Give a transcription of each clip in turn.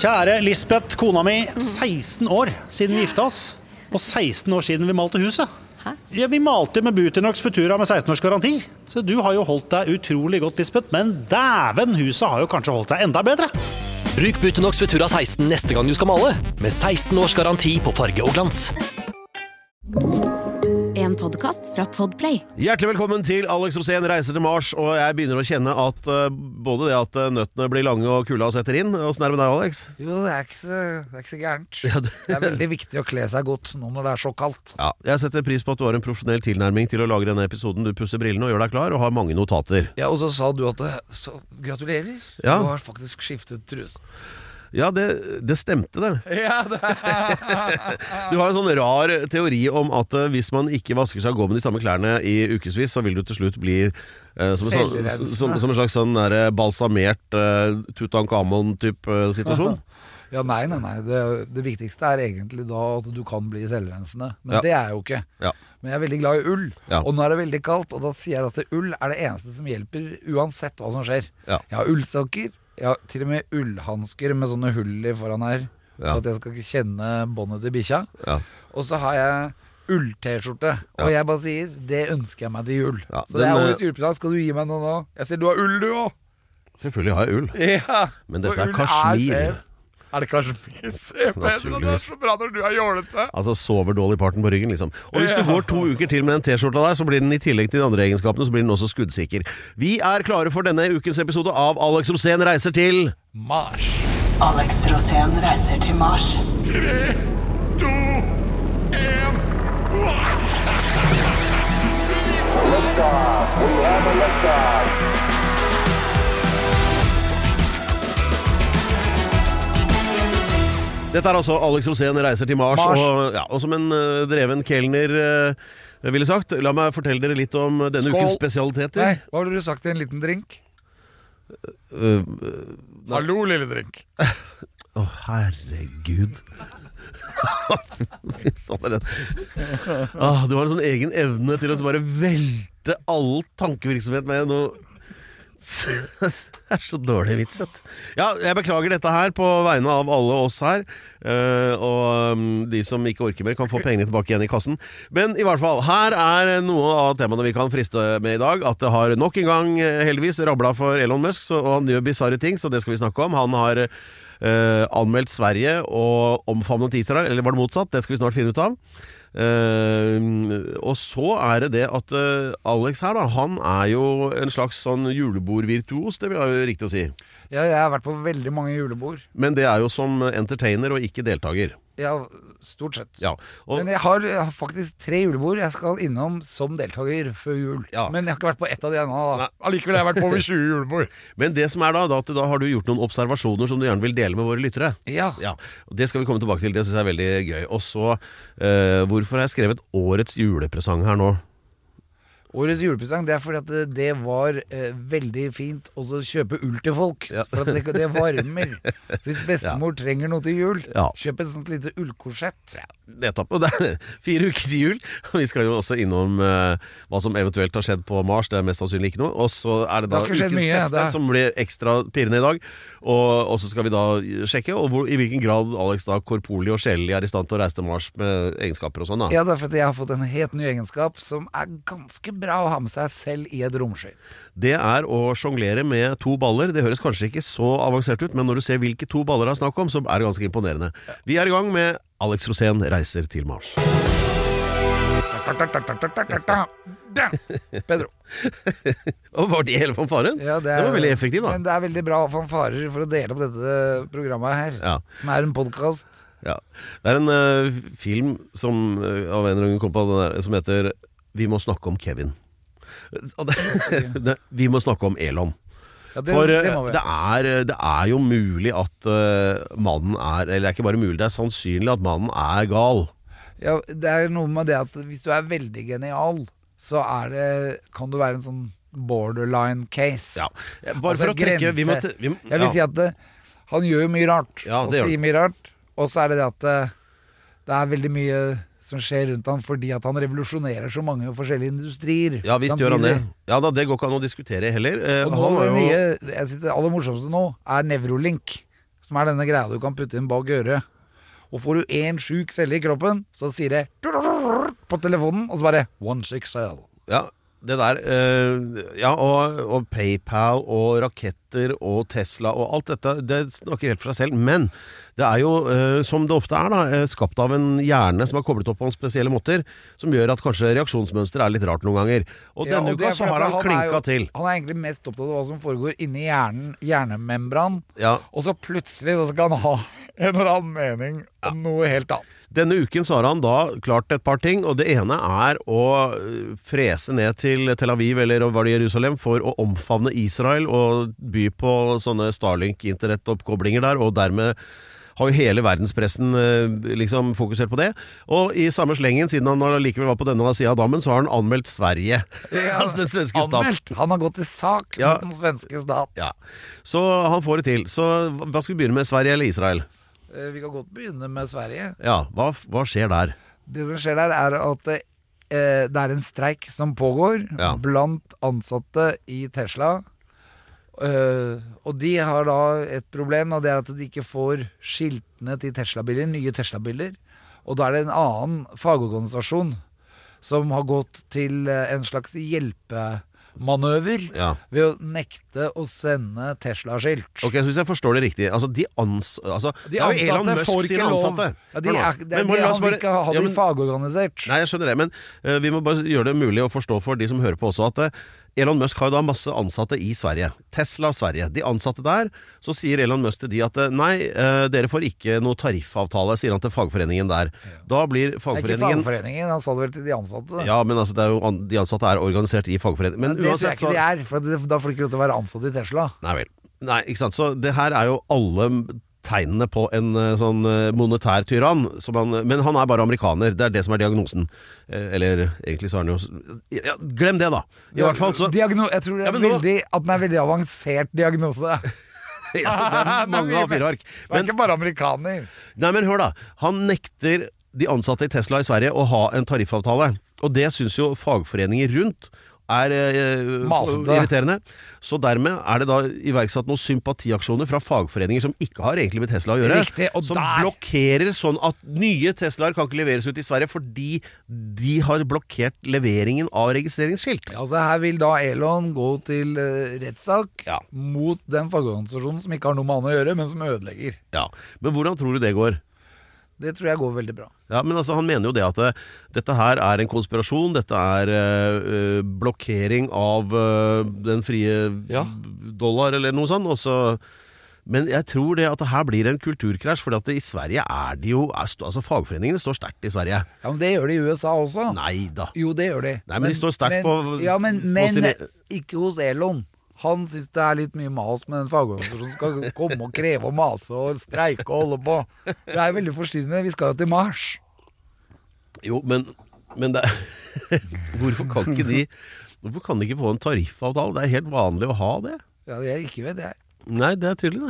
Kjære Lisbeth, kona mi, 16 år siden vi gifta oss, og 16 år siden vi malte huset. Hæ? Ja, vi malte med Buteinox Futura med 16 års garanti. Så du har jo holdt deg utrolig godt, Lisbeth, men dæven, huset har jo kanskje holdt seg enda bedre. Bruk Buteinox Futura 16 neste gang du skal male, med 16 års garanti på farge og glans. En podcast fra Podplay. Hjertelig velkommen til Alex Rosén reiser til Mars. Og jeg begynner å kjenne at både det at nøttene blir lange og kulda setter inn. Hvordan er det med deg, Alex? Jo, det er ikke så gærent. Ja, Det er veldig viktig å kle seg godt nå når det er så kaldt. Ja, jeg setter pris på at du har en profesjonell tilnærming til å lage denne episoden. Du pusser brillene og gjør deg klar og har mange notater. Ja, og så sa du at så gratulerer. Ja. Du har faktisk skiftet trus. Ja, det stemte det. Ja, det Du har en sånn rar teori om at hvis man ikke vasker seg og går med de samme klærne i ukesvis, så vil du til slutt bli som en slags sånn der balsamert Tutankhamon-type situasjon. Ja, nei. Det viktigste er egentlig da at du kan bli selvrensende. Men Ja. det er jeg jo ikke. Ja. Men jeg er veldig glad i ull. Ja. Og nå er det veldig kaldt, og da sier jeg at ull er det eneste som hjelper uansett hva som skjer. Ja. Jeg har ullsokker. Jeg har til og med ullhansker med sånne hull i foran her, Ja. for at jeg skal ikke kjenne båndet til bikkja. Ja. Og så har jeg ull-t-skjorte. Ja. Og jeg bare sier, det ønsker jeg meg til jul. Ja, Så det er den, årets julepresang. Skal du gi meg noe nå? Jeg ser du har ull, du også. Selvfølgelig har jeg ull. Ja. Men dette Og er ull kasjmir. fett. Er det kasjmir? Se, Pedro, det er Naturligvis. så bra når du har jålete. Altså sover dårlig parten på ryggen liksom. Og hvis du går 2 uker til med den t-skjorta der, så blir den i tillegg til de andre egenskapene, så blir den også skuddsikker. Vi er klare for denne ukens episode av Alex Rosén reiser til Mars. Alex Rosén reiser til Mars. 3, 2, 1. Dette er altså Alex Rosén reiser til Mars. Og som en dreven kelner ville sagt, la meg fortelle dere litt om denne Skål. ukens spesialiteter. Nei, hva har du sagt til en liten drink? Hallo, lille drink. Å, herregud. Fy faen, du har en sånn egen evne til å bare velte all tankevirksomhet med noe. Det er så dårlig vits, vet. Ja, jeg beklager dette her på vegne av alle oss her. Og de som ikke orker mer kan få pengene tilbake igjen i kassen. Men i hvert fall, her er noe av temaene vi kan friste med i dag. At det har nok en gang heldigvis rabla for Elon Musk, og han gjør bizarre ting, så det skal vi snakke om. Han har anmeldt Sverige og omfavnet Israel, eller var det motsatt? Det skal vi snart finne ut av. Og så er det at Alex her da, han er jo en slags sånn julebordvirtuos, det vil jeg jo riktig å si. Ja, jeg har vært på veldig mange julebord. Men det er jo som entertainer og ikke deltaker. Ja, stort sett. Ja, og, Men jeg har faktisk 3 julebord jeg skal innom som deltaker før jul. Ja. Men jeg har ikke vært på ett av de ennå. Nei. Allikevel har jeg vært på over 20 julebord. men det som er da at da har du gjort noen observasjoner som du gjerne vil dele med våre lyttere. Ja. Ja, og det skal vi komme tilbake til, det synes jeg er veldig gøy. Og så, hvorfor har jeg skrevet årets julepresang her nå? Årets julepresang, det er fordi at det var veldig fint å så kjøpe ull til folk. Ja. For at det varmer. Så hvis bestemor trenger noe til jul, Ja. kjøp et sånt lite ullkorsett. Nettopp, og det er 4 uker til jul. Vi skal jo også innom hva som eventuelt har skjedd på Mars. Det er mest sannsynlig ikke noe. Og så er det da Det har ikke skjedd ukens mye, tekster det. som blir ekstra pirrende i dag. Og så skal vi da sjekke i hvilken grad Alex da korporlig og sjelelig er i stand til å reise til Mars med egenskaper og sånn da. Ja, det er fordi jeg har fått en helt ny egenskap som er ganske bra å ha med seg selv i et romskip. Det er å sjonglere med 2 baller. Det høres kanskje ikke så avansert ut, men når du ser hvilke 2 baller det er snakk om, så er det ganske imponerende. Vi er i gang med Alex Rosén reiser til Mars. Pedro. Og var det hele fanfaren? Ja, det var veldig effektiv da. Men det er veldig bra fanfarer for å dele opp dette programmet her, Ja. som er en podcast. Ja. Det er en film som av en eller annen kom på den der, som heter Vi må snakke om Kevin. Og vi må snakke om Elon. Ja, det, For det må vi. det er jo mulig at mannen er, eller det er ikke bare mulig, det er sannsynlig at mannen er gal. Ja, det er noe med det at hvis du er veldig genial, så kan du være en sånn borderline case. Ja. Bare Altså, for å trekke grense. Jeg vil si at han gjør jo mye rart, Ja, og det gjør sier mye rart. Og så er det at det er veldig mye som skjer rundt han fordi at han revolusjonerer så mange forskjellige industrier. Ja, visst gjør han det. Ja da, det går ikke an å diskutere heller. Og nå, Han var det jo... nye, jeg synes det aller morsomste nå er Nevrolink, som denne greia du kan putte inn bak øret. Og får du en syk celle i kroppen, så sier det på telefonen, og så bare 1 sick cell. Ja, det der, og PayPal og raketter og Tesla og alt dette, det snakker helt for seg selv, men det jo, som det ofte da, skapt av en hjerne som har koblet opp på en spesielle måter, som gjør at kanskje reaksjonsmønster litt rart noen ganger. Og denne uka så har han klinket til. Han egentlig mest opptatt av hva som foregår inni hjernemembran, Ja. og så plutselig så skal han ha en eller annen mening om noe helt annet. Denne uken så har han da klart et par ting, og det ene å frese ned til Tel Aviv, eller var det Jerusalem, for å omfavne Israel og by på sånne Starlink-internettoppkoblinger der, og dermed har jo hele verdenspressen liksom fokusert på det. Og i samme slengen, siden han likevel var på denne siden av dammen, så har han anmeldt Sverige. Altså den svenske stat. Han har gått til sak mot den svenske stat. Ja. Så han får det til. Så hva skal vi begynne med, Sverige eller Israel? Vi kan godt begynne med Sverige. Ja, hva skjer der? Det som skjer der at det en streik som pågår blant ansatte i Tesla. Og de har da et problem, og det at de ikke får skiltene til Tesla-biler, nye Tesla-biler. Og da det en annen fagorganisasjon som har gått til en slags hjelpemanøver ved å nekte å sende Tesla-skilt. Ok, så hvis jeg forstår det riktig, altså de ansatte får ikke lov. Han vil ikke ha de fagorganisert. Nei, jeg skjønner det, men vi må bare gjøre det mulig å forstå for de som hører på også, at Elon Musk har jo da masse ansatte i Sverige. Tesla Sverige. De ansatte der, så sier Elon Musk til de at nei, dere får ikke noe tariffavtale, sier han til fagforeningen der. Da blir fagforeningen... Ikke fagforeningen, han sa det vel til de ansatte. Ja, men altså, de ansatte organisert i fagforeningen. Men det tror jeg ikke de for da får de ikke lov til å være ansatt i Tesla. Nei vel. Nei, ikke sant. Så det her jo alle tegnene på en sånn monetær tyrann, men han bare amerikaner, det det som diagnosen. Eller egentlig så har han jo glem det da. I hvert fall så jeg tror at den veldig avansert diagnose. Det mange A4-ark. Det ikke bare amerikaner. Nei, men hør da. Han nekter de ansatte i Tesla i Sverige å ha en tariffavtale. Og det synes jo fagforeninger rundt irriterende. Så dermed det da iverksatt noen sympatiaksjoner fra fagforeninger som ikke har egentlig med Tesla å gjøre. Riktig, og som blokkerer sånn at nye Teslaer kan ikke leveres ut i Sverige fordi de har blokkert leveringen av registreringsskilt. Altså her vil da Elon gå til rettssak mot den fagorganisasjonen som ikke har noe med han å gjøre, men som ødelegger. Ja, men hvordan tror du det går? Det tror jeg går veldig bra. Ja, men altså han mener jo det at dette her en konspirasjon, dette blokkering av den frie dollar eller noe sånt, også, men jeg tror det at det her blir en kulturkrasj, fordi at i Sverige det jo, altså fagforeningene står sterkt i Sverige. Ja, men det gjør de i USA også. Nei da. Jo, det gjør de. Nei, men de står sterkt på... Ja, men ikke hos Elon. Han synes det litt mye mas med den fagorganisasjonen som skal komme og kreve og mase og streike og holde på. Det veldig forstyrrende. Vi skal jo til Mars. Jo, men det hvorfor kan ikke de ikke få en tariffavtale? Det helt vanlig å ha det. Ja, jeg ikke vet det. Nei, det tydelig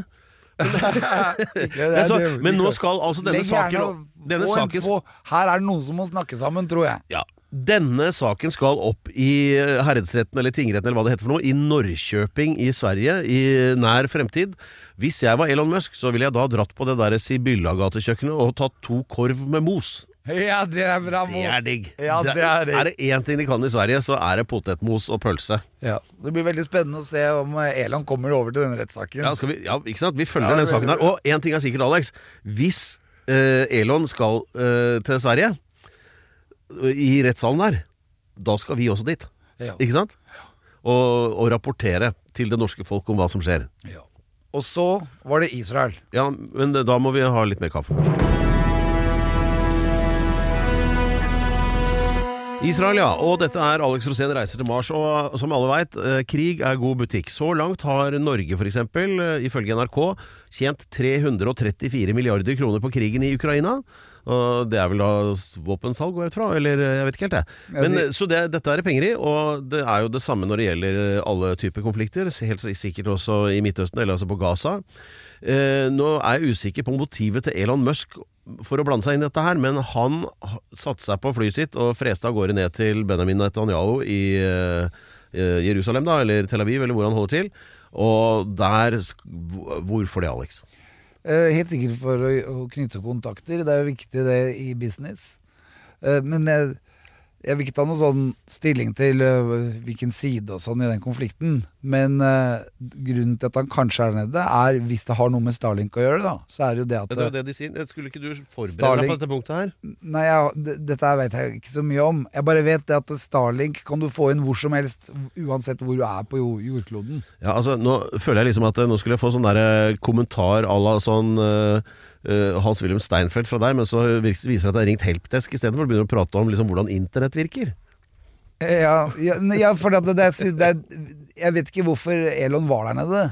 det. Men nå skal altså denne saken her det noen som må snakke sammen, tror jeg. Ja. Denne saken skal opp i herredsretten eller tingretten eller hva det heter for noe, i Norrköping i Sverige i nær fremtid. Hvis jeg var Elon Musk, så ville jeg da dratt på det der Sibylla-gatekjøkkenet og tatt 2 korv med mos. Ja, det bra mos. Det digg. Ja, det digg. Det en ting de kan i Sverige, så det potetmos og pølse. Ja, det blir veldig spennende å se om Elon kommer over til denne rettssaken. Ja, ikke sant? Vi følger den saken her. Og en ting sikkert, Alex. Hvis Elon skal til Sverige i rettssalen der, da skal vi også dit. Ja. Ikke sant? Og rapportere til det norske folk om hva som skjer. Ja. Og så var det Israel. Ja, men da må vi ha litt mer kaffe først. Israel, ja. Og dette Alex Rosén reiser til Mars. Og som alle vet, krig god butikk. Så langt har Norge for eksempel, ifølge NRK, tjent 334 milliarder kroner på krigen i Ukraina. Og det vel da våpensalg, går jeg fra, eller jeg vet ikke helt det. Men, så dette penger i, og det jo det samme når det gjelder alle typer konflikter, helt sikkert også i Midtøsten, eller altså på Gaza. Nå jeg usikker på motivet til Elon Musk for å blande seg inn i dette her, men han satte seg på flyet sitt og freste av gårde ned til Benjamin Netanyahu i Jerusalem da, eller Tel Aviv, eller hvor han holder til. Og der, hvorfor det, Alex? Helt sikkert for å knytte kontakter. Det er jo viktig det i business. Men jeg vil ikke ta noe sånn stilling til hvilken side og sånn i den konflikten. Men grunnen til at han kanskje er nede, hvis det har noe med Starlink å gjøre, da, så er det jo det at Det er det de sier. Skulle ikke du forberede deg på dette punktet her? Nei, dette vet jeg ikke så mye om. Jeg bare vet det at Starlink kan du få inn hvor som helst, uansett hvor du er på jordkloden. Ja, altså, nå føler jeg liksom at nå skulle jeg få sånn der kommentar à la sånn Hans-Wilhelm Steinfeld fra deg, men så viser det at det er ringt helpdesk i stedet for å begynne å prate om liksom, hvordan internett virker. Ja, for jeg vet ikke hvorfor Elon var der nede.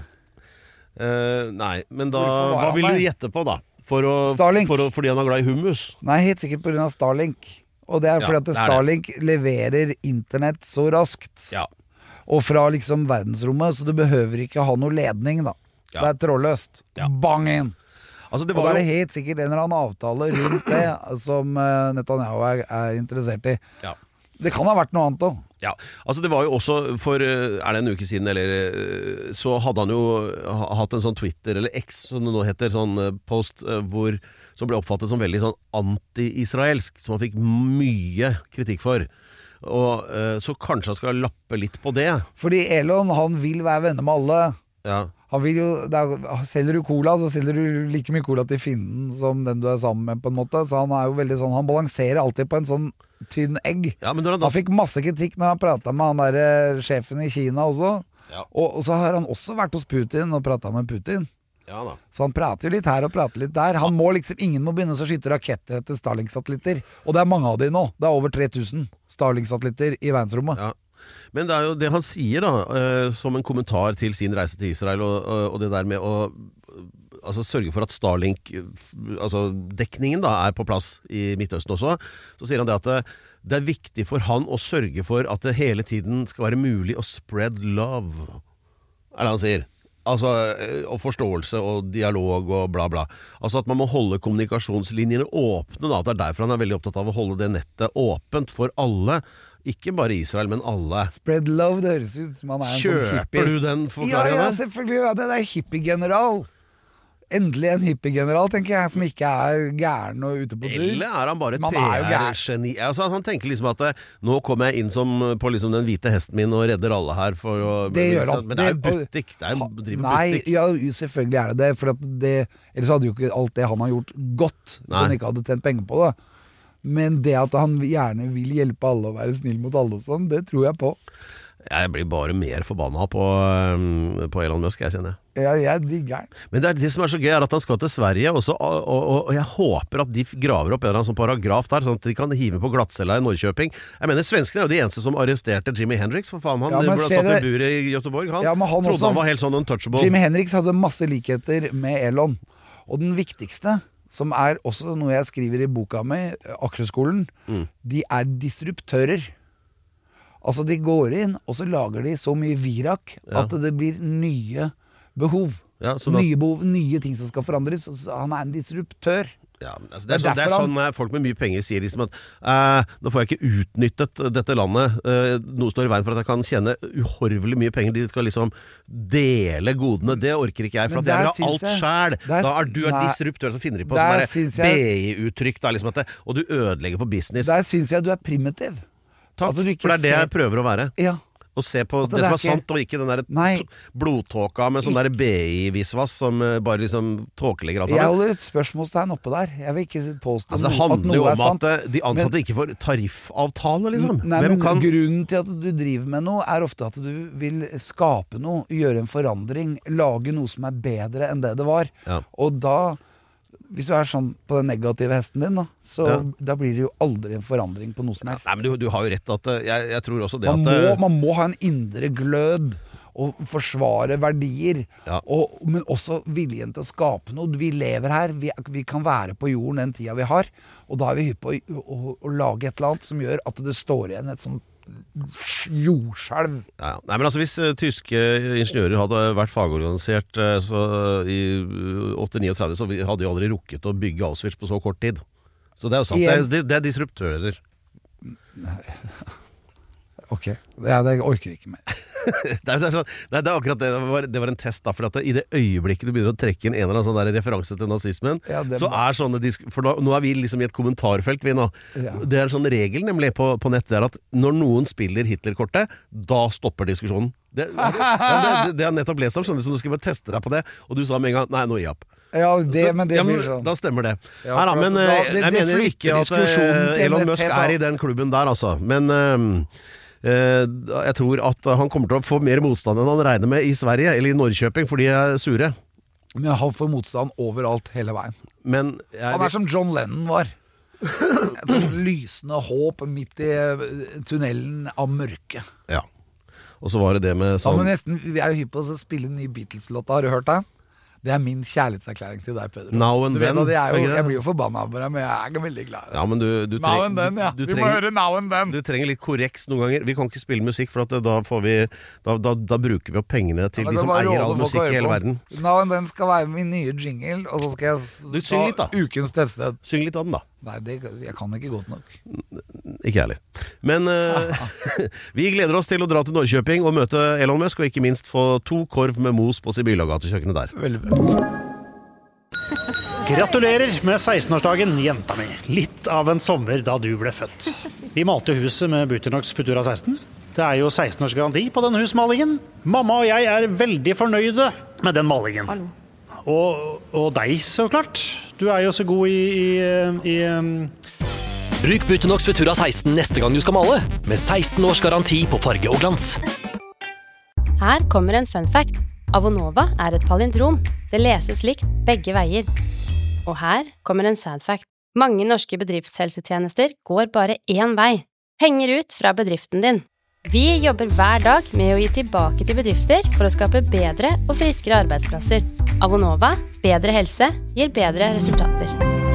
Nei, men da hva vil du gjette på da? Fordi han er glad i hummus? Nei, helt sikkert på grunn av Starlink. Og det er fordi at Starlink leverer internett så raskt. Ja. Og fra liksom verdensrommet, så du behøver ikke ha noe ledning da. Det er trådløst. Bang inn! Altså, og da er det helt sikkert en eller annen avtale rundt det som Netanyahu er interessert i. Ja. Det kan ha vært noe annet også. Ja, altså det var jo også for, er det en uke siden, eller så hadde han jo hatt en sånn Twitter, eller X som det nå heter, sånn post som ble oppfattet som veldig sånn anti-israelsk, som han fikk mye kritikk for. Og så kanskje han skal lappe litt på det. Fordi Elon, han vil være venner med alle. Ja. Han vil jo, selger du cola, så selger du like mye cola til fienden som den du er sammen med på en måte. Så han er jo veldig sånn, han balanserer alltid på en sånn tynn egg. Ja, han fikk masse kritikk når han pratet med han der sjefen i Kina også. Ja. Og så har han også vært hos Putin og pratet med Putin. Ja, da. Så han prater jo litt her og prater litt der. Ingen må begynne å skyte raketter etter Starlink-satellitter. Og det er mange av de nå. Det er over 3000 Starlink-satellitter i verdensrommet. Ja. Men det er jo det han sier da, som en kommentar til sin reise til Israel, og det der med å sørge for at Starlink, dekningen da, er på plass i Midtøsten også. Så sier han det at det er viktig for han å sørge for at det hele tiden skal være mulig å spread love, er det han sier. Og forståelse og dialog og bla bla. Altså at man må holde kommunikasjonslinjene åpne da. Det er derfor han er veldig opptatt av å holde det nettet åpent for alle. Ikke bare Israel, men alle. Spread love, det høres ut som han er en sånn hippie. Kjøper du den forklaringen? Ja, selvfølgelig. Det er hippie-general. Endelig en hippie-general, tenker jeg, som ikke er gæren og ute på tur. Eller er han bare et PR-geni? Han tenker liksom at nå kommer jeg inn på liksom den hvite hesten min og redder alle her for å... Det gjør han. Men det er jo butikk. Nei, ja, selvfølgelig er det det. For ellers hadde jo ikke alt det han har gjort godt, så han ikke hadde tjent penger på det. Men det at han gjerne vil hjelpe alle og være snill mot alle og sånn, det tror jeg på. Jeg blir bare mer forbanna på Elon Musk, jeg kjenner. Ja, jeg digger den. Men det som er så gøy er at han skal til Sverige også, og jeg håper at de graver opp en eller annen sånn paragraf der, sånn at de kan hive på glattcella i Norrköping. Jeg mener, svenskene er jo de eneste som arresterte Jimi Hendrix, for faen, han satt i buret i Göteborg. Han trodde også, han var helt sånn untouchable. Jimi Hendrix hadde masse likheter med Elon, og den viktigste, som er også noe jeg skriver i boka mi, Aksjeskolen, de er disruptører. Altså de går inn, og så lager de så mye virak at det blir nye behov. Ja, nye ting som skal forandres. Han er en disruptør. Ja, det er sånn folk med mye penger sier liksom at nå får jeg ikke utnyttet dette landet, noe står i veien for at jeg kan tjene uhorvelig mye penger, de skal liksom dele godene, det orker ikke jeg, for at jeg vil ha alt selv. Da er du en disruptør som finner på sånne BI-uttrykk da, liksom og du ødelegger for business. Der synes jeg du er primitiv. Takk, for det er det jeg prøver å være. Ja. Og se på det som er sant, og ikke den der blodtåka med sånn der BI-visvas som bare liksom tåkelegger alt sammen. Jeg holder et spørsmålstegn oppe der. Jeg vil ikke påstå at noe er sant. Det handler jo om at de ansatte ikke får tariffavtale, liksom. Nei, men grunnen til at du driver med noe er ofte at du vil skape noe, gjøre en forandring, lage noe som er bedre enn det var. Ja. Og da... Hvis du er sånn på den negative hesten din, da blir det jo aldri en forandring på noe som helst. Nei, men du har jo rett at jeg tror også det man må ha en indre glød og forsvare verdier, men også viljen til å skape noe. Vi lever her, vi kan være på jorden den tida vi har, og da er vi hypp på å lage et eller annet som gjør at det står igjen et sånt jordskjelv. Ja. Nei, men altså hvis tyske ingeniører hadde vært fagorganisert så i 8-39, så hadde de aldri rukket å bygge Auschwitz på så kort tid. Så det er jo sant, det er disruptører. Ok, det orker jeg ikke mer. det er akkurat det. Det var en test, da. For at i det øyeblikket du begynner å trekke inn en eller annen sånn der referanse til nazismen, så sånne for nå er vi liksom i et kommentarfelt, vi nå. Ja. Det er en sånn regel nemlig på nett, det er at når noen spiller Hitler-kortet, da stopper diskusjonen. Det har jeg nettopp lest om, så du skal bare teste deg på det, og du sa med en gang, nei, nå gi opp. Ja, men det blir sånn. Da stemmer det. Ja, nei, men jeg mener ikke at Elon Musk er i den klubben der, altså. Men jeg tror at han kommer til å få mer motstand enn han regner med i Sverige, eller i Norrköping, for de er sure. Men han får motstand overalt hele veien. Han er som John Lennon var. Et sånn lysende håp midt i tunnelen av mørke. Ja. Og så var det med sånn... Vi er jo hypp på å spille en ny Beatles-låta, har du hørt det? Det er min kjærlighetserklæring til deg, Pedro. Now and Then. Jeg blir jo forbanna på deg, men jeg er ikke veldig glad. Ja, men Now and Then, ja. Vi må høre Now and Then. Du trenger litt korreks noen ganger. Vi kan ikke spille musikk, for at da bruker vi opp pengene til de som eier all musikk i hele verden. Now and Then skal være min nye jingle, og så skal jeg ta ukens tettsted. Syng litt av den, da. Nei, jeg kan ikke godt nok. Ikke ærlig. Men vi gleder oss til å dra til Norrköping og møte Elon Musk, og ikke minst få 2 korv med mos på Sibylagatekjøkkenet der. Veldig bra. Gratulerer med 16-årsdagen, jenta mi. Litt av en sommer da du ble født. Vi malte huset med Buternox Futura 16. Det er jo 16 års garanti på den husmalingen. Mamma og jeg er veldig fornøyde med den malingen. Hallo. Og deg, så klart. Du er jo så god i Bruk Buternox Futura 16 neste gang du skal male, med 16 års garanti på farge og glans. Her kommer en fun fact. Avonova er et palindrom. Det leses likt begge veier. Og her kommer en sad fact. Mange norske bedriftshelsetjenester går bare én vei. Penger ut fra bedriften din. Vi jobber hver dag med å gi tilbake til bedrifter for å skape bedre og friskere arbeidsplasser. Avonova, bedre helse, gir bedre resultater.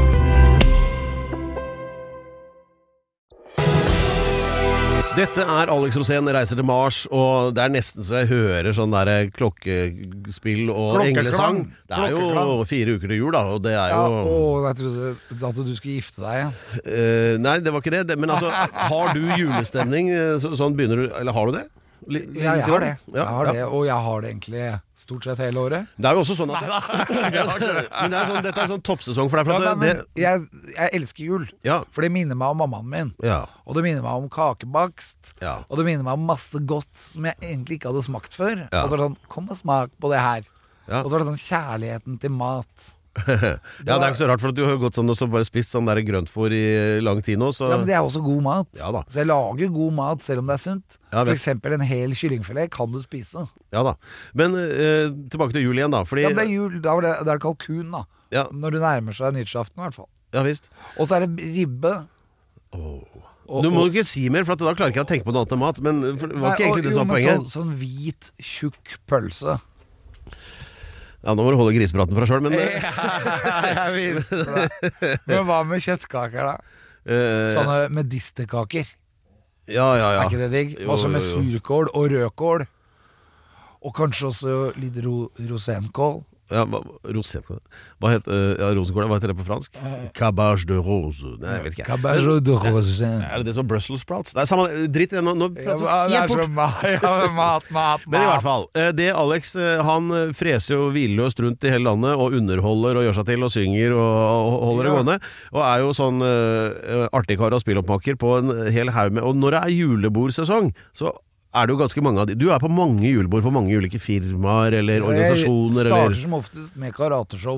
Dette er Alex Rosén reiser til Mars, og det er nesten så jeg hører sånn der klokkespill og englesang. Det er jo 4 uker til jul, da, og det er jo... jeg trodde at du skulle gifte deg, ja. Nei, det var ikke det. Men altså, har du julestemning? Sånn begynner du, eller har du det? Ja, jeg har det. Og jeg har det egentlig stort sett hele året. Det er jo også sånn at men dette er sånn toppsesong for deg. Jeg elsker jul, for det minner meg om mammaen min. Og det minner meg om kakebakst. Og det minner meg om masse godt som jeg egentlig ikke hadde smakt før. Og så er det sånn, kom og smak på det her. Og så er det sånn kjærligheten til mat. Det er ikke så rart, for at du har gått sånn og så bare spist sånn der grøntfôr i lang tid nå, så... Ja, men det er også god mat. Så jeg lager god mat selv om det er sunt. For eksempel en hel kyllingfilet kan du spise. Ja da. Men tilbake til jul igjen, da, fordi... Ja, det er jul, da er det kalkun, da. Når du nærmer seg nyttårsaften, i hvert fall. Ja, visst. Og så er det ribbe. Du må ikke si mer, for da klarer ikke jeg å tenke på noe annet enn mat. Men det var ikke egentlig det som var poenget. Sånn hvit, tjukk pølse. Ja, nå må du holde grisepraten for deg selv, men... Jeg visste det. Men hva med kjøttkaker, da? Sånne medisterkaker. Ja. Er ikke det digg? Også med surkål og rødkål. Og kanskje også litt rosenkål. Ja, rosenkål. Hva heter rosenkål? Hva heter det på fransk? Cabage de rose. Nei, jeg vet ikke. Cabage de rose. Er det som er Brussels sprouts? Nei, samme, dritt, nå prater vi helt bort. Mat. Men i hvert fall, det Alex, han freser jo hvileløst rundt i hele landet, og underholder og gjør seg til, og synger og holder det gående, og er jo sånn artig kar og spilloppmaker på en hel haug med, og når det er julebordsesong, så er det jo ganske mange av de. Du er på mange julebord for mange ulike firmaer eller organisasjoner. Jeg starter som oftest med karateshow.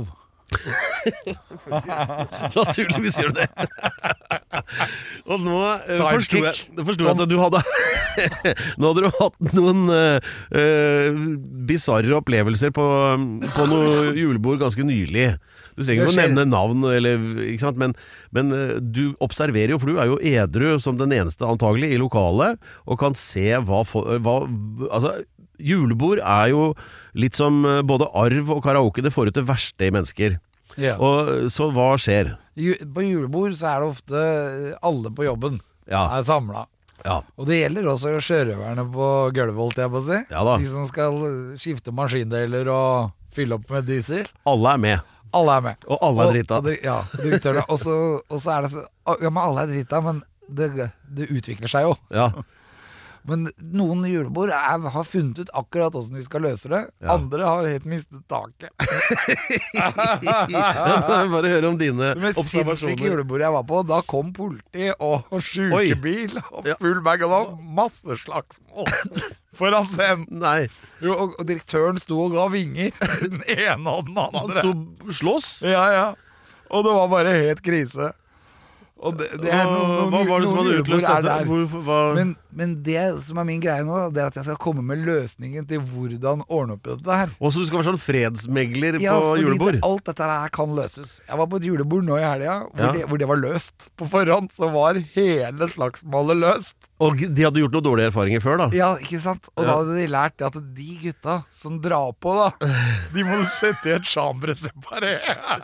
Naturligvis gjør du det. Og nå forstod jeg at du hadde nå hadde du hatt noen bizarre opplevelser på noe julebord ganske nylig. Du trenger ikke å nevne navn, ikke sant? Men du observerer jo, for du er jo edru som den eneste antagelig i lokalet, og kan se altså, julebord er jo litt som både arv og karaoke, det får ut det verste i mennesker. Og så hva skjer? På julebord så er det ofte alle på jobben er samlet. Og det gjelder også sjørøverne på gulvet, holdt jeg på å si. De som skal skifte maskindeler og fylle opp med diesel. Alle er med. Alle er med. Og alle er drita. Ja, direktørene. Og så er det så... Ja, men alle er drita, men det utvikler seg jo. Ja. Men noen julebord har funnet ut akkurat hvordan vi skal løse det. Andre har helt mistet taket. Bare høre om dine observasjoner. Det sinnssyke julebordet jeg var på, da kom politi og sykebil og full bag, og da masse slagsmål foran scenen. Nei. Jo, og direktøren sto og ga vinger den ene og den andre. Han sto slåss? Ja. Og det var bare helt krise. Og det er hva var det som hadde utløst dette? Men det som er min greie nå, det er at jeg skal komme med løsningen til hvordan ordne opp i dette her. Og så du skal være sånn fredsmegler på julebord? Ja, fordi alt dette her kan løses. Jeg var på et julebord nå i helga hvor det var løst. På forhånd så var hele slagsmålet løst. Og de hadde gjort noen dårlige erfaringer før da? Ja, ikke sant? Og da hadde de lært at de gutta som drar på da, de må du sette i et chambre separé.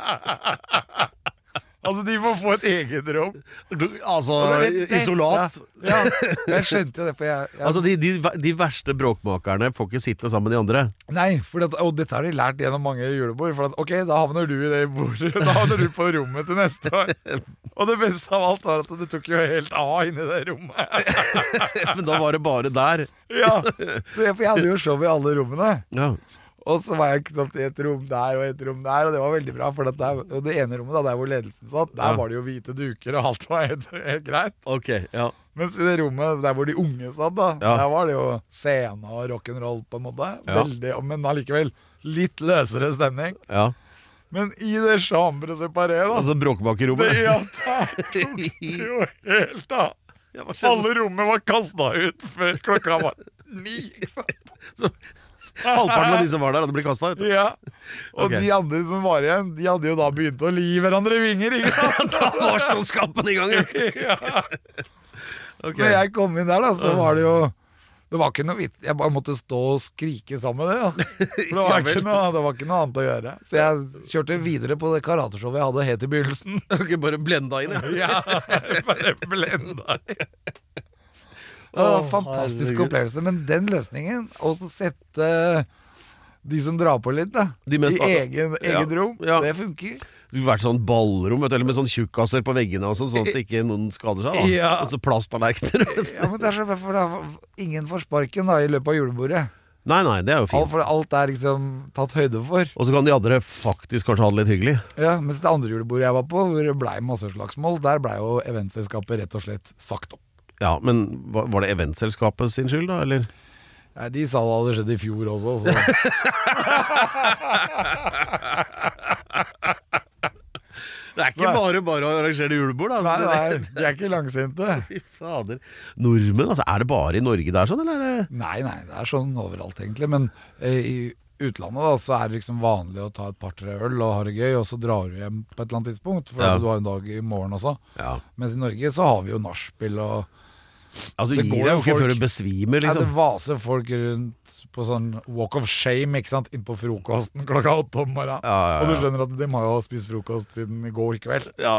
Altså, de må få et eget rom. Altså, isolat. Ja, jeg skjønte jo det, for jeg... Altså, de verste bråkmakerne får ikke sitte sammen med de andre. Nei, og dette har de lært gjennom mange julebord. For ok, da havner du i det bordet. Da havner du på rommet til neste år. Og det beste av alt var at det tok jo helt av inni det rommet. Men da var det bare der. Ja, for jeg hadde jo show i alle rommene. Ja. Og så var jeg knapt i et rom der og et rom der, og det var veldig bra, for det ene rommet da, der hvor ledelsen satt, der var det jo hvite duker, og alt var helt greit. Ok, ja. Mens i det rommet der hvor de unge satt da, der var det jo scene og rock'n'roll på en måte, veldig, men allikevel litt løsere stemning. Ja. Men i det chambre separé da, altså bråkmakerrommet. Der tok det jo helt da. Alle rommet var kastet ut før klokka var 9, ikke sant? Så halvparten av de som var der hadde blitt kastet ut. Ja, og de andre som var igjen, de hadde jo da begynt å li hverandre i vinger, ikke sant? Da var sånn skapen i gang. Ja. Når jeg kom inn der da, så var det jo, det var ikke noe vitt, jeg bare måtte stå og skrike sammen med det da. For det var ikke noe annet å gjøre. Så jeg kjørte videre på det karateshowet jeg hadde helt i begynnelsen. Ok, bare blenda inn, ja. Bare blenda inn. Det var en fantastisk opplevelse. Men den løsningen, og så sette de som drar på litt da, i eget rom, det funker. Det har vært sånn ballrom, eller med sånn tjukkasser på veggene og sånn at ikke noen skader seg da. Ja. Og så plasttallerkener. Ja, men det er så for da ingen får sparken da i løpet av julebordet. Nei, det er jo fint. For alt er liksom tatt høyde for. Og så kan de andre faktisk kanskje ha det litt hyggelig. Ja, mens det andre julebordet jeg var på, hvor det ble masse slagsmål, der ble jo eventselskapet rett og slett sagt opp. Ja, men var det eventselskapet sin skyld da, eller? Nei, de sa det hadde skjedd i fjor også, så. Det er ikke bare å arrangere julebord, altså. Nei, de er ikke langsinte. Fy fader. Nordmenn, altså, er det bare i Norge det er sånn, eller er det? Nei, det er sånn overalt egentlig, men i utlandet da, så er det liksom vanlig å ta et par-tre øl og ha det gøy, og så drar du hjem på et eller annet tidspunkt, for du har en dag i morgen også. Ja. Mens i Norge så har vi jo nachspiel og altså, du gir deg jo ikke før du besvimer, liksom. Ja, det vaser folk rundt på sånn walk of shame, ikke sant, inn på frokosten klokka 8 om morgenen. Ja. Og du skjønner at de har jo spist frokost siden i går kveld. Ja.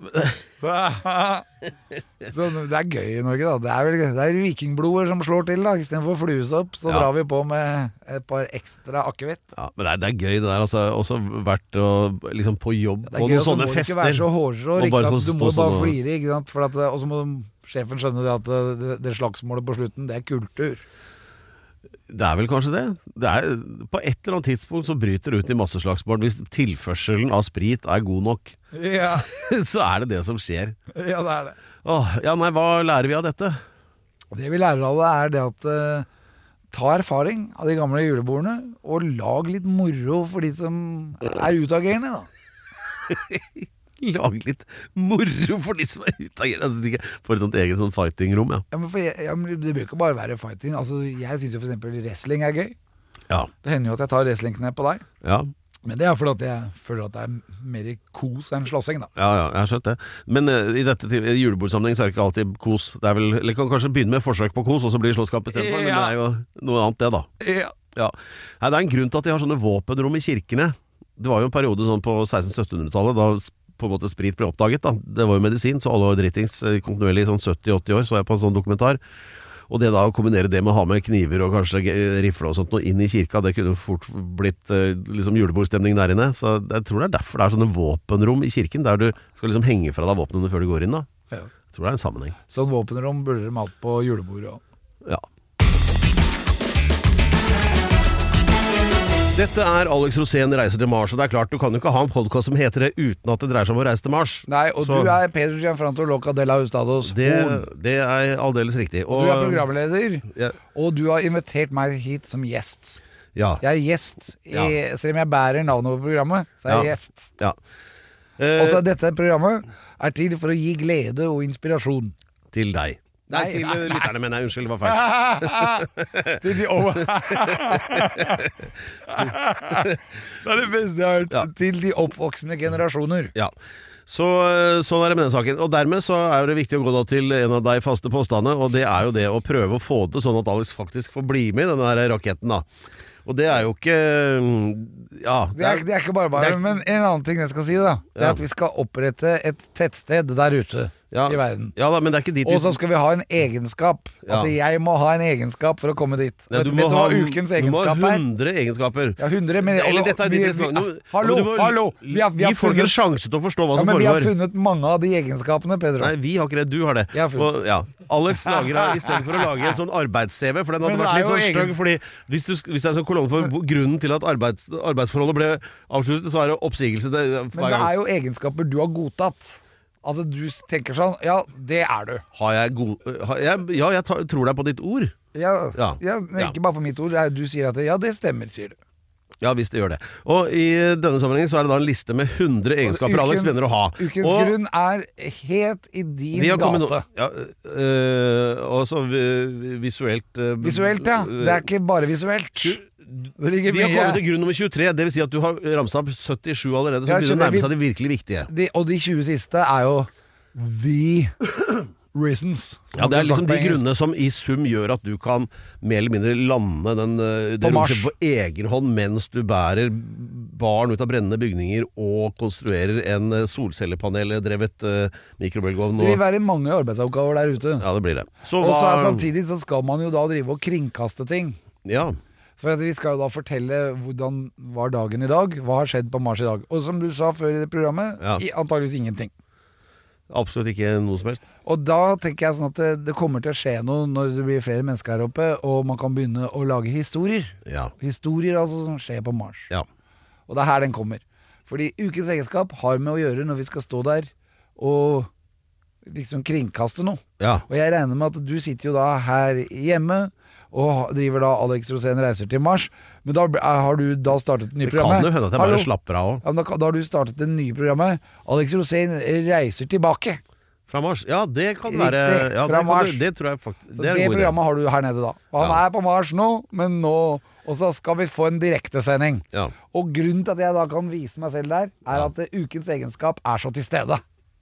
Så det er gøy i Norge da. Det er vikingbloder som slår til da. I stedet for fluesopp så drar vi på med et par ekstra akevitt. Ja, men det er gøy det der, altså. Også vært liksom på jobb på noen sånne fester. Det er gøy, og så må det ikke være så hårsår, ikke sant? Du må bare flire, ikke sant? Og så må sjefen skjønne det at det slagsmålet på slutten, det er kultur. Det er vel kanskje det. På et eller annet tidspunkt så bryter det ut i masseslagsmål hvis tilførselen av sprit er god nok. Ja. Så er det som skjer. Ja, det er det. Hva lærer vi av dette? Det vi lærer av det er det at ta erfaring av de gamle julebordene og lag litt moro for de som er utagerende da. Lag litt moro for de som er utagerende, altså, for et sånt egen sånn fighting-rom. Men det bør ikke bare være fighting. Altså, jeg synes jo for eksempel wrestling er gøy. Ja. Det hender jo at jeg tar wrestlingknep på deg. Ja. Men det er fordi at jeg føler at det er mer kos enn slåssing da. Ja, jeg har skjønt det. Men i julebordsammenheng så er det ikke alltid kos. Det er vel, eller kan kanskje begynne med forsøk på kos, og så blir det slåsskamp i stedet for, men det er jo noe annet det da. Ja. Nei, det er en grunn til at de har sånne våpenrom i kirkene. Det var jo en periode sånn på 1600-1700-tallet, da på en måte sprit ble oppdaget da. Det var jo medisin, så alle var drittings kontinuerlig i sånn 70-80 år, så jeg på en sånn dokumentar. Og det da å kombinere det med å ha med kniver og kanskje rifle og sånt noe inn i kirka, det kunne fort blitt liksom julebordstemning der inne. Så jeg tror det er derfor det er sånne våpenrom i kirken, der du skal liksom henge fra deg våpnene før du går inn da. Ja. Jeg tror det er en sammenheng. Sånn våpenrom burde de ha på julebordet også. Ja. Dette er Alex Rosén reiser til Mars, og det er klart, du kan jo ikke ha en podcast som heter det uten at det dreier seg om å reise til Mars. Nei, og du er Pedro Gianfranco Loca de la Hustados. Det er aldeles riktig. Og du er programleder, og du har invitert meg hit som gjest. Ja. Jeg er gjest, selv om jeg bærer navnet på programmet, så er jeg gjest. Ja. Og så dette programmet er til for å gi glede og inspirasjon. Til deg. Nei, til lytterne, men jeg unnskyld, det var feil. Til de Det er det beste jeg har hørt. Ja. Til de oppvoksende generasjoner. Ja. Sånn er det med den saken. Og dermed så er det viktig å gå da til en av de faste påstandene, og det er jo det å prøve å få det sånn at Alex faktisk får bli med i denne her raketten da. Og det er jo ikke det er ikke bare, men en annen ting jeg skal si da, det er at vi skal opprette et tettsted der ute i verden. Ja da, men det er ikke dit. Og så skal vi ha en egenskap. At jeg må ha en egenskap for å komme dit. Vet du hva ukens egenskap er? Du må ha 100 egenskaper. Ja, 100, men hallo! Vi får ikke en sjanse til å forstå hva som foregår. Men vi har funnet mange av de egenskapene, Pedro. Nei, vi har ikke det, du har det. Alex lager i stedet for å lage en sånn arbeids-CV, for den hadde vært litt sånn støgg, fordi hvis det er en sånn kolonne for grunnen til at arbeidsforholdet ble avsluttet, så er det oppsigelse. Men det er jo egenskaper du har godtatt. At du tenker sånn, ja, det er du. Jeg tror deg på ditt ord. Ikke bare på mitt ord. Du sier at det stemmer, sier du. Ja, hvis det gjør det. Og i denne sammenhengen så er det da en liste med 100 egenskaper Alex mener å ha. Ukens grunn er helt i din gate. Og så visuelt Visuelt, ja. Det er ikke bare visuelt. Vi har kommet til grunn nummer 23. Det vil si at du har ramset opp 77 allerede. Så begynner å nærme seg de virkelig viktige. Og de 20 siste er jo the reasons. Ja, det er liksom de grunnene som i sum gjør at du kan mer eller mindre lande det romskipet på egen hånd mens du bærer barn ut av brennende bygninger og konstruerer en solcellepanel-drevet mikrobølgeovn. Det vil være mange arbeidsoppgaver der ute. Ja, det blir det. Og samtidig så skal man jo da drive og kringkaste ting. Ja. Så vi skal jo da fortelle hvordan var dagen i dag, hva har skjedd på Mars i dag. Og som du sa før i det programmet, antageligvis ingenting. Absolutt ikke noe som helst. Og da tenker jeg sånn at det kommer til å skje noe når det blir flere mennesker her oppe, og man kan begynne å lage historier. Ja. Historier altså som skjer på Mars. Ja. Og det er her den kommer. Fordi ukens egenskap har med å gjøre når vi skal stå der og liksom kringkaste noe. Ja. Og jeg regner med at du sitter jo da her hjemme og driver da Alex Rosén reiser til Mars. Men da har du da startet det nye programmet. Det kan jo hende at jeg bare slapper av også. Ja, da har du startet det nye programmet Alex Rosén reiser tilbake. Fra Mars? Ja, det kan være fra Mars. Det tror jeg faktisk. Så det programmet har du her nede da. Og han er på Mars nå, men nå og så skal vi få en direktesending. Ja. Og grunnen til at jeg da kan vise meg selv der, er at ukens egenskap er så til stede.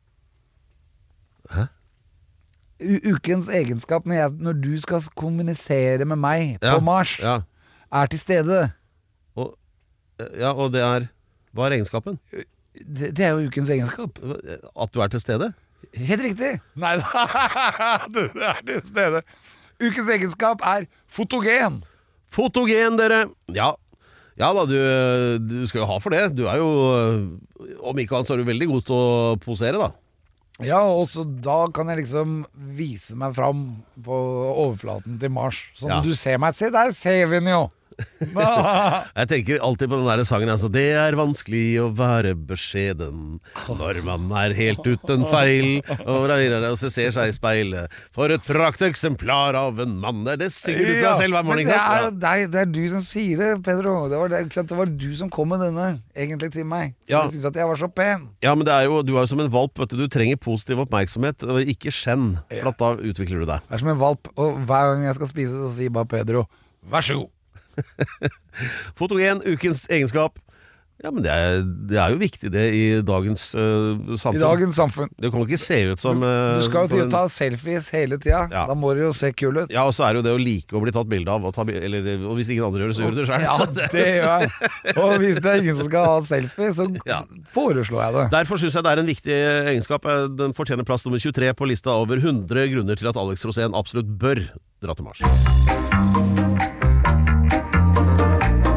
Hæ? Ukens egenskap når du skal kommunisere med meg på Mars er til stede. Og det er hva er egenskapen? Det er jo ukens egenskap. At du er til stede? Helt riktig. Nei, du er til stede. Ukens egenskap er fotogen. Fotogen, dere. Ja da, du skal jo ha for det. Du er jo, om ikke annet så er du veldig god til å posere da. Ja, og så da kan jeg liksom vise meg fram på overflaten til Mars. Sånn at du ser meg. Se, der ser vi den jo. Jeg tenker alltid på den der sangen altså, det er vanskelig å være beskjeden når man er helt uten feil og så ser seg i speilet. For et prakteksemplar av en mann. Det synger du til deg selv hver morgen. Det er du som sier det, Pedro. Det var du som kom med denne egentlig til meg. Du synes at jeg var så pen. Ja, men det er jo, du er jo som en valp, vet du. Du trenger positiv oppmerksomhet og ikke skjenn, for da utvikler du deg. Jeg er som en valp, og hver gang jeg skal spise så sier bare Pedro, vær så god. Fotogen, ukens egenskap. Ja, men det er jo viktig det i dagens samfunn. I dagens samfunn. Det kan ikke se ut som Du skal jo til å ta selfies hele tida. Da må det jo se kul ut. Ja, og så er det jo det å like å bli tatt bilde av og hvis ingen andre gjør det, så gjør du det selv. Ja, det gjør jeg. Og hvis det er ingen som skal ha selfie, så foreslår jeg det. Derfor synes jeg det er en viktig egenskap. Den fortjener plass nummer 23 på lista over 100 grunner til at Alex Rosén absolutt bør dra til Mars.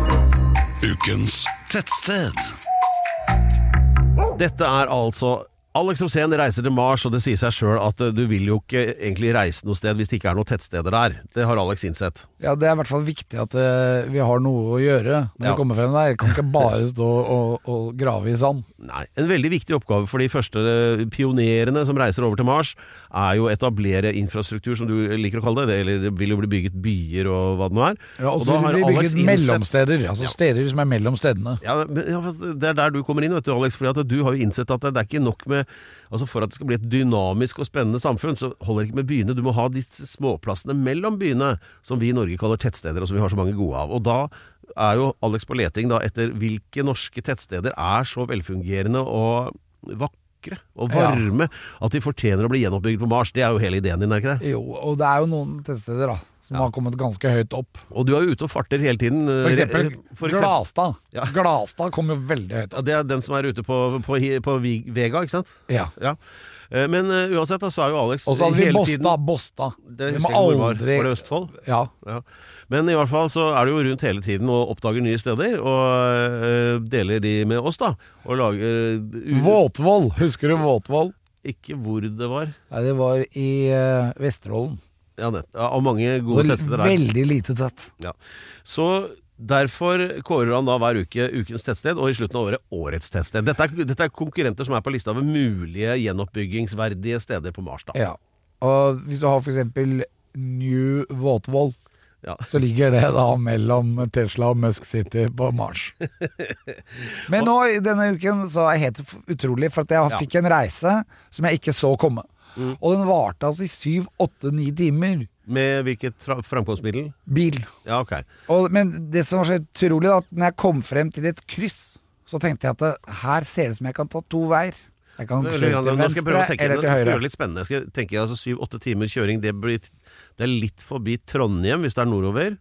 Ukens tettsted. Dette er altså Alex Rosén reiser til Mars, og det sier seg selv at du vil jo ikke egentlig reise noe sted hvis det ikke er noen tettsteder der. Det har Alex innsett. Ja, det er i hvert fall viktig at vi har noe å gjøre når vi kommer frem der. Kan ikke bare stå og grave i sand. Nei, en veldig viktig oppgave for de første pionerene som reiser over til Mars, er jo å etablere infrastruktur, som du liker å kalle det, eller det vil jo bli bygget byer og hva det nå er. Ja, og så vil det bli bygget mellomsteder, altså steder som er mellom stedene. Ja, det er der du kommer inn, vet du, Alex, fordi at du har jo innsett at det er ikke nok med, altså for at det skal bli et dynamisk og spennende samfunn, så holder det ikke med byene. Du må ha disse småplassene mellom byene, som vi i Norge kaller tettsteder, og som vi har så mange gode av. Og da er jo Alex på leting da, etter hvilke norske tettsteder er så velfungerende og vakre og varme at de fortjener å bli gjenoppbygget på Mars. Det er jo hele ideen din, er ikke det? Jo, og det er jo noen tettsteder da, som har kommet ganske høyt opp. Og du er jo ute og farter hele tiden. For eksempel Glastad. Ja. Glastad kommer jo veldig høyt opp. Ja, det er den som er ute på Vega, ikke sant? Ja. Men uansett da, så er jo Alex og så hadde vi Båstad. Det husker jeg hvor var det Østfold? Ja. Men i hvert fall så er det jo rundt hele tiden og oppdager nye steder, og deler de med oss da, og lager Våtvoll, husker du Våtvoll? Ikke hvor det var. Nei, det var i Vesterålen. Ja, og mange gode tettsteder der. Veldig lite tett. Ja. Så derfor kårer han da hver uke ukens tettsted, og i slutten av året årets tettsted. Dette er konkurrenter som er på lista over mulige gjenoppbyggingsverdige steder på Mars da. Ja. Og hvis du har for eksempel New Våtvoll, så ligger det da mellom Tesla og Musk City på Mars. Men nå i denne uken så er jeg helt utrolig, for at jeg fikk en reise som jeg ikke så komme. Og den varte altså i 7, 8, 9 timer. Med hvilket fremkomstmiddel? Bil. Ja, ok. Men det som var så utrolig da, at når jeg kom frem til et kryss, så tenkte jeg at her ser det som jeg kan ta 2 veier. Jeg kan kjøre til venstre eller til høyre. Det skal gjøre litt spennende. Jeg skal tenke, altså 7-8 timer kjøring, det er litt forbi Trondheim hvis det er nordover.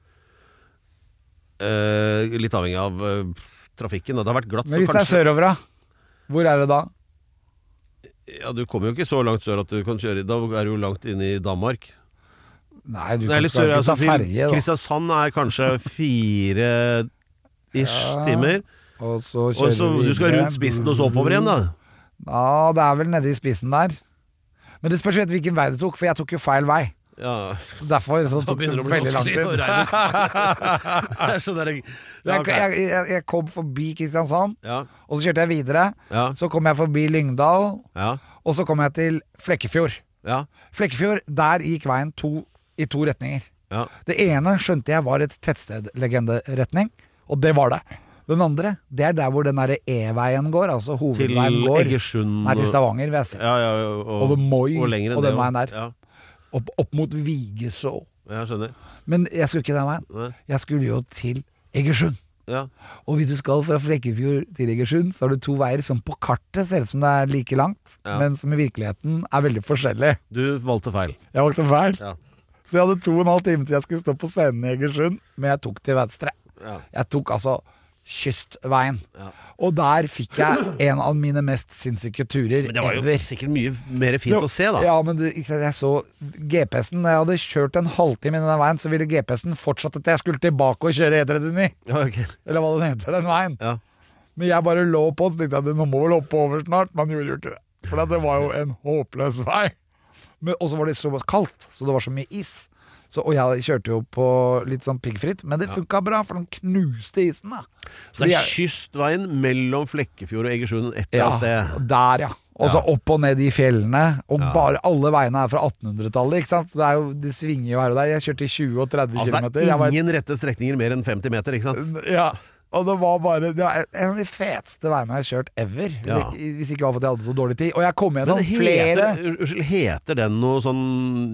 Litt avhengig av trafikken. Det har vært glatt. Men hvis det er sørover da, hvor er det da? Ja, du kommer jo ikke så langt sør at du kan kjøre. Da er du jo langt inne i Danmark. Nei, du kan ikke ta ferje da. Kristiansand er kanskje 4-ish timer. Og så kjører vi du skal rundt spissen og så oppover igjen da? Ja, det er vel nede i spissen der. Men det spørs jo hvilken vei du tok, for jeg tok jo feil vei. Ja. Så derfor så tok det veldig lang tid. Det er sånn der... Jeg kom forbi Kristiansand, og så kjørte jeg videre. Så kom jeg forbi Lyngdal, og så kom jeg til Flekkefjord. Flekkefjord, der gikk veien i 2 retninger. Det ene skjønte jeg var et tettstedlegende-retning, og det var det. Den andre, det er der hvor den der E-veien går, altså hovedveien går. Til Egersund. Nei, til Stavanger, vil jeg si. Over Moi og den veien der. Opp mot Vigeså. Ja, skjønner. Men jeg skulle ikke den veien. Jeg skulle jo til Egersund. Og hvis du skal fra Flekkefjord til Egersund, så har du 2 veier som på kartet ser ut som det er like langt, men som i virkeligheten er veldig forskjellig. Du valgte feil. Jeg valgte feil. Så jeg hadde 2,5 timer til jeg skulle stå på scenen i Egersund, men jeg tok til venstre. Jeg tok altså Kystveien. Og der fikk jeg en av mine mest sinnssyke turer ever. Men det var jo sikkert mye mer fint å se da. Ja, men jeg så GPS-en. Når jeg hadde kjørt en halvtime i denne veien, så ville GPS-en fortsatt at jeg skulle tilbake og kjøre E39. Eller hva den heter, den veien. Men jeg bare lå på, så tenkte jeg at nå må vel hoppe over snart. Man gjorde jo ikke det. For det var jo en håpløs vei. Og så var det så kaldt, så det var så mye is. Og jeg kjørte jo på litt sånn piggfritt, men det funket bra, for de knuste isen da. Så det er kystveien mellom Flekkefjord og Egersund et eller annet sted? Ja, der Og så opp og ned i fjellene, og bare alle veiene er fra 1800-tallet, ikke sant? Det svinger jo her og der. Jeg kjørte i 20 og 30 kilometer. Det er ingen rette strekninger mer enn 50 meter, ikke sant? Ja, og det var en av de feteste veiene jeg har kjørt ever, hvis ikke var for at jeg hadde så dårlig tid. Og jeg kom gjennom flere... Heter den noe sånn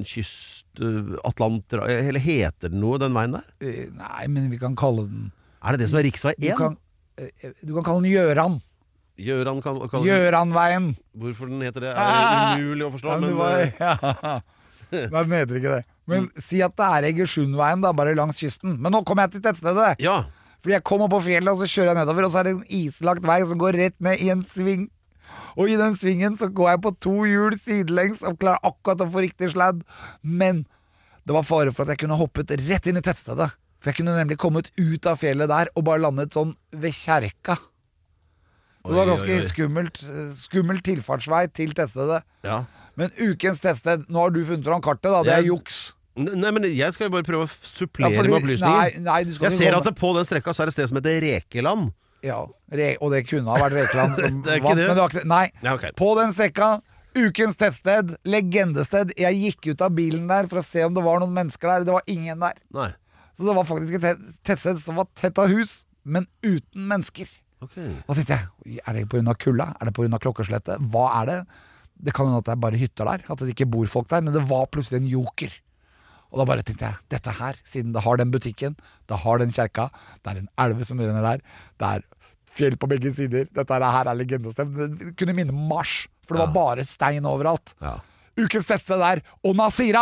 eller heter den noe, den veien der? Nei, men vi kan kalle den... Er det som er riksvei 1? Du kan kalle den Gjøran. Gjøranveien. Hvorfor den heter det? Er det umulig å forstå? Nei, den heter ikke det. Men si at det er Egersundveien da, bare langs kysten. Men nå kommer jeg til tettstedet. Ja. Fordi jeg kommer på fjellet, og så kjører jeg nedover, og så er det en islagt vei som går rett ned i en sving. Og i den svingen så går jeg på 2 hjul sidelengs og klarer akkurat å få riktig sladd. Men det var fare for at jeg kunne hoppet rett inn i tettstedet. For jeg kunne nemlig kommet ut av fjellet der og bare landet sånn ved kjerka. Så det var ganske skummelt tilfartsvei til tettstedet. Ja. Men ukens tettsted, nå har du funnet fram kartet da, det er juks. Nei, men jeg skal jo bare prøve å supplere med opplysninger. Nei, du skal jeg ser at på den strekka så er det et sted som heter Rekeland. Ja, og det kunne ha vært Rekeland som det er ikke vant, det. men det var ikke det. Nei, Ja, ok. på den strekka, ukens tettsted, legendested. Jeg gikk ut av bilen der for å se om det var noen mennesker der. Det var ingen der. Nei. Så det var faktisk et tettsted som var tett av hus, men uten mennesker. Okay. Da tenkte jeg, er det på grunn av kulda? Er det på grunn av klokkeslettet? Hva er det? Det kan hende at det er bare hytter der, at det ikke bor folk der, men det var plutselig en joker. Og da bare tenkte jeg, dette her, siden det har den butikken, det har den kjerka, det er en elve som renner der, det er fjell på begge sider, dette her er legendestem. Det kunne minne om Mars, for det var bare stein overalt. Ja. Ukens tettsted der, Onasira!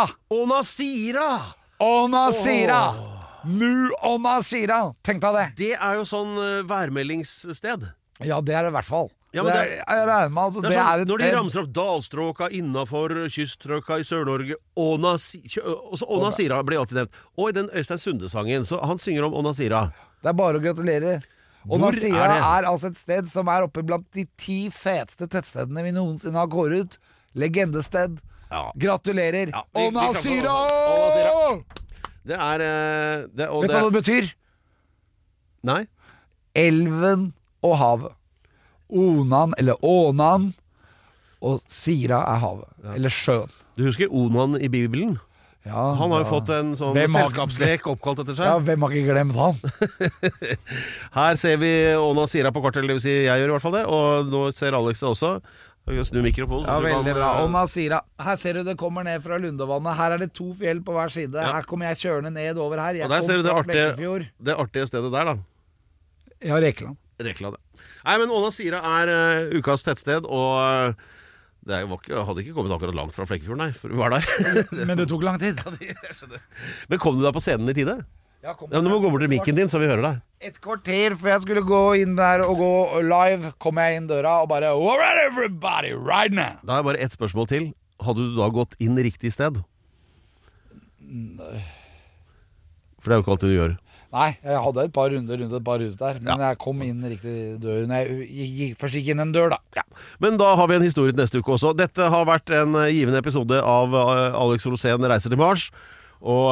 Nu Onasira! Tenk deg det. Det er jo sånn værmeldingssted. Ja, det er det i hvert fall. Ja, men jeg regner med at det er et når de ramser opp dalstråka innenfor kyststrøka i Sør-Norge, Onasira blir alltid nevnt. Og i den Øystein Sunde-sangen, så han synger om Onasira. Det er bare å gratulere. Onasira er altså et sted som er oppe blant de 10 feteste tettstedene vi noensinne har kåret. Legendested. Ja. Gratulerer. Ja, Onasira! Det er Vet du hva det betyr? Nei. Elven og havet. Onan, eller Ånan, og Sira er havet, eller sjøen. Du husker Onan i Bibelen? Ja, han har jo fått en sånn selskapslek oppkalt etter seg. Ja, hvem har ikke glemt han? Her ser vi Onasira på kartet, det vil si jeg gjør i hvert fall det, og nå ser Alex det også. Snu mikrofonen. Ja, veldig bra. Onasira. Her ser du det kommer ned fra Lundevannet. Her er det 2 fjell på hver side. Ja. Her kommer jeg kjørende ned over her. Og der ser du det artige stedet der, da. Ja, Rekeland. Rekeland, ja. Nei, men Onasira er ukas tettsted, og det hadde ikke kommet akkurat langt fra Flekkefjord, nei, for du var der. Men det tok lang tid. Men kom du da på scenen i tide? Ja, du må gå bort til mikken din, så vi hører deg. Et kvarter før jeg skulle gå inn der og gå live, kom jeg inn døra og bare all right, everybody, right now. Da er bare ett spørsmål til. Hadde du da gått inn riktig sted? For det er jo ikke alltid du gjør. Nei, jeg hadde et par runder rundt et par hus der, men jeg kom inn riktig dør. Jeg først gikk inn en dør, da. Ja. Men da har vi en historie til neste uke også. Dette har vært en givende episode av Alex Rosén reiser til Mars. Og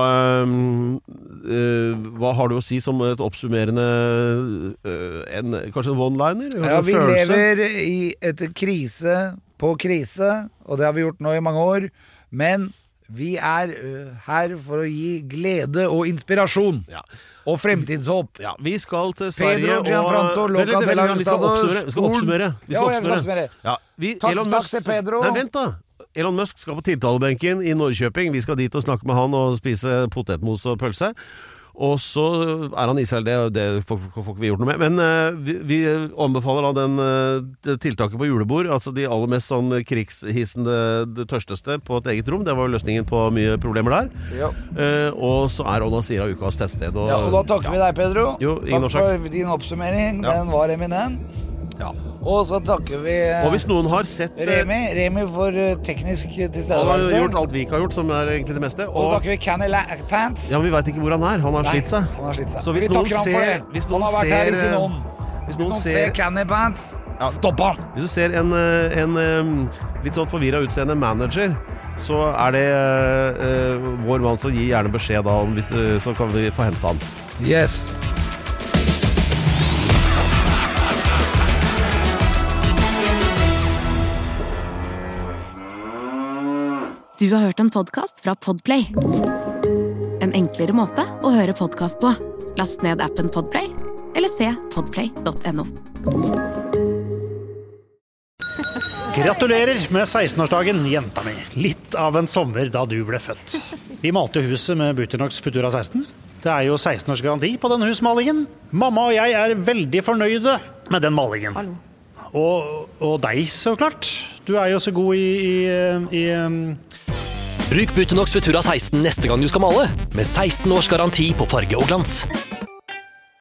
hva har du å si som et oppsummerende kanskje en one-liner? Ja, vi lever i et krise på krise, og det har vi gjort nå i mange år. Men vi er her for å gi glede og inspirasjon. Ja. Og fremtidshåp. Ja, vi skal til Sverige. Pedro Gianfranto, Loca de la Vi skal oppsummere. Ja, takk til Pedro. Nei, vent da. Elon Musk skal på tiltalebenken i Norrköping. Vi skal dit og snakke med han og spise potetmos og pølse. Og så er han i Israel, det får ikke vi gjort noe med. Men vi anbefaler da det tiltaket på julebord, altså de aller mest sånn krigshissende, det tørsteste på et eget rom. Det var løsningen på mye problemer der. Ja. Og så er Onasira ukas tettsted. Og da takker vi deg, Pedro. Takk for din oppsummering. Ja. Den var eminent. Ja. Og så takker vi og hvis noen har sett Remi for teknisk tilstedeværelse. Han har gjort alt vi ikke har gjort, som er egentlig det meste. Og så takker vi Canny Pants. Ja, men vi vet ikke hvor han er. Han har slitt seg. Så hvis noen ser han har vært her i sin ånd. Hvis noen ser Canny Pants, stopp han. Hvis du ser en litt sånn forvirret utseende manager, så er det vår mann, så gi gjerne beskjed da, så kan vi få hente han. Yes. Du har hørt en podcast fra Podplay. En enklere måte å høre podcast på. Last ned appen Podplay, eller se podplay.no. Gratulerer med 16-årsdagen, jenta mi. Litt av en sommer da du ble født. Vi malte huset med Buttinox Futura 16. Det er jo 16 års garanti på denne husmalingen. Mamma og jeg er veldig fornøyde med den malingen. Hallo. Og deg, så klart. Du er jo så god i Bruk Buttinox Futura 16 neste gang du skal male, med 16 års garanti på farge og glans.